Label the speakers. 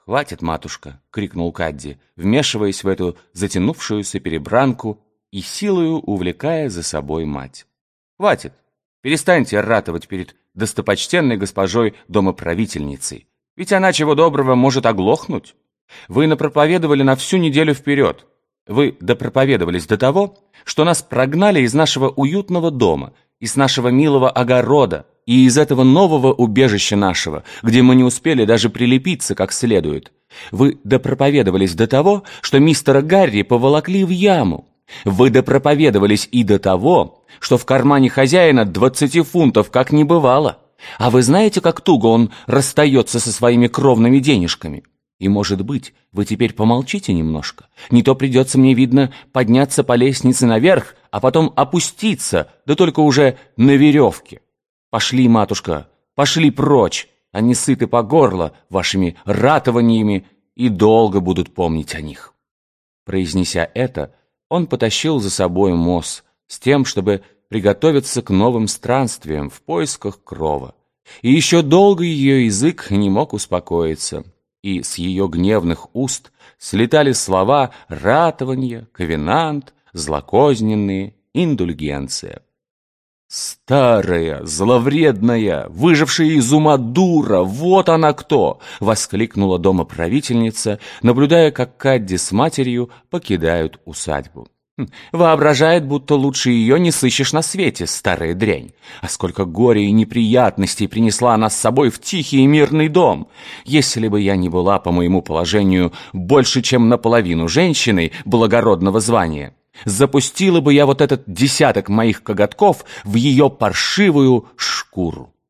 Speaker 1: «Хватит, матушка!» — крикнул Кадди, вмешиваясь в эту затянувшуюся перебранку и силою увлекая за собой мать. «Хватит! Перестаньте ратовать перед достопочтенной госпожой домоправительницей, ведь она чего доброго может оглохнуть. Вы напроповедовали на всю неделю вперед. Вы допроповедовались до того, что нас прогнали из нашего уютного дома, из нашего милого огорода и из этого нового убежища нашего, где мы не успели даже прилепиться как следует. Вы допроповедовались до того, что мистера Гарри поволокли в яму. Вы допроповедовались и до того, что в кармане хозяина 20 фунтов как не бывало. А вы знаете, как туго он расстается со своими кровными денежками? И, может быть, вы теперь помолчите немножко? Не то придется мне, видно, подняться по лестнице наверх, а потом опуститься, да только уже на веревке. Пошли, матушка, пошли прочь, они сыты по горло вашими ратованиями и долго будут помнить о них». Произнеся это, он потащил за собой Мосс с тем, чтобы приготовиться к новым странствиям в поисках крова. И еще долго ее язык не мог успокоиться, и с ее гневных уст слетали слова ратование, ковенант, злокозненные, индульгенция. «Старая, зловредная, выжившая из ума дура, вот она кто!» — воскликнула домоправительница, наблюдая, как Кадди с матерью покидают усадьбу. «Воображает, будто лучше ее не сыщешь на свете, старая дрянь. А сколько горя и неприятностей принесла она с собой в тихий и мирный дом! Если бы я не была, по моему положению, больше, чем наполовину женщиной благородного звания, запустила бы я вот этот десяток моих коготков в ее паршивую шкуру».